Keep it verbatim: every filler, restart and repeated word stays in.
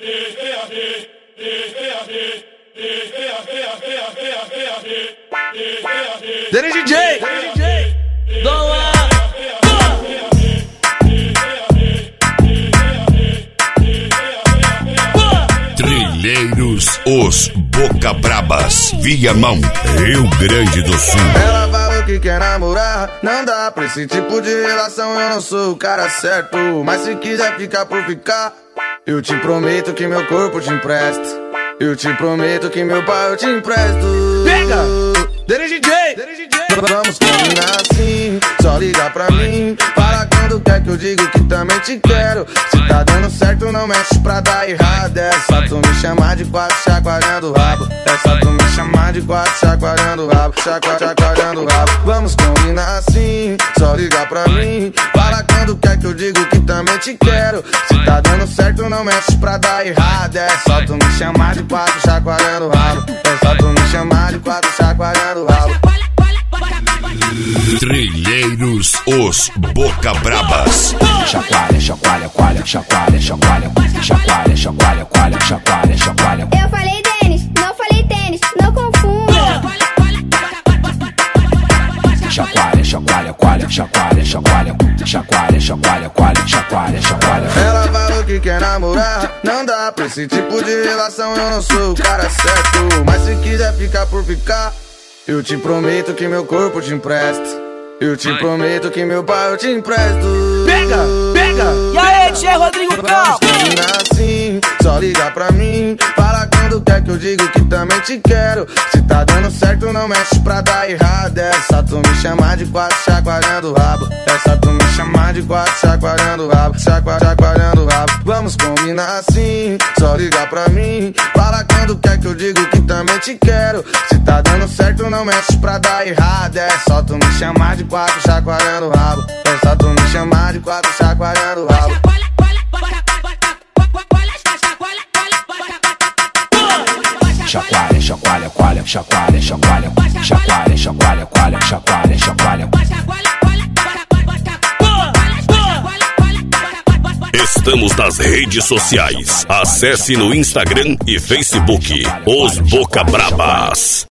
Dene D J, Dom lá. Trilheiros, os Boca Brabas, Viamão, Rio Grande do Sul. Ela falou que quer namorar, não dá pra esse tipo de relação, eu não sou o cara certo. Mas se quiser ficar por ficar, eu te prometo que meu corpo te empresto. Eu te prometo que meu pai eu te empresto. Pega! Dene D J, Dene D J. Vamos combinar assim, só liga pra mim. Fala quando quer que eu digo que também te quero. Se tá dando certo não mexe pra dar errado. É só tu me chamar de quatro chacoalhando o rabo. É só tu me chamar de quatro chacoalhando o rabo. Chacua, chacoalhando o rabo. Vamos combinar assim, só liga pra mim. Fala quando quer que eu digo que também te quero. Se tá dando certo não mexe pra dar errado. É só tu me chamar de quatro chacoalhando o rabo. É só tu me chamar de quatro chacoalhando o rabo. Trilheiros, os Boca Brabas. Chacoalha, chacoalha, coalha, chacoalha, chacoalha, chacoalha, chacoalha, coalha, chacoalha, chacoalha. Eu falei tênis, não falei tênis, não confunda. Chacoalha, chacoalha, coalha, chacoalha, chacoalha, chacoalha, chacoalha, coalha, chacoalha, chacoalha. Ela falou que quer namorar, não dá pra esse tipo de relação, eu não sou o cara certo. Mas se quiser ficar por ficar, eu te prometo que meu corpo te empresto. Eu te prometo que meu pai eu te empresto. Pega, pega! E aí, Tchê Rodrigo Cal? Vamos combinar assim, só liga pra mim. Fala quando quer que eu digo que também te quero. Se tá dando certo não mexe pra dar errado. É só tu me chamar de quatro chacoalhando o rabo. É só tu me chamar de quatro chacoalhando o rabo. Chacua, chacoalhando o rabo. Vamos combinar assim, só liga pra mim. Fala quando quer que eu digo que também te quero. Se tá dando certo não mexe pra dar errado. É só tu me chamar de quatro chacoalhando o rabo. É só tu me chamar de quatro chacoalhando o rabo. Chacoalha, chacoalha, coalha, chacoalha, chacoalha, chacoalha, chacoalha, coalha, chacoalha, chacoalha. Estamos nas redes sociais. Acesse no Instagram e Facebook, os Boca Brabas.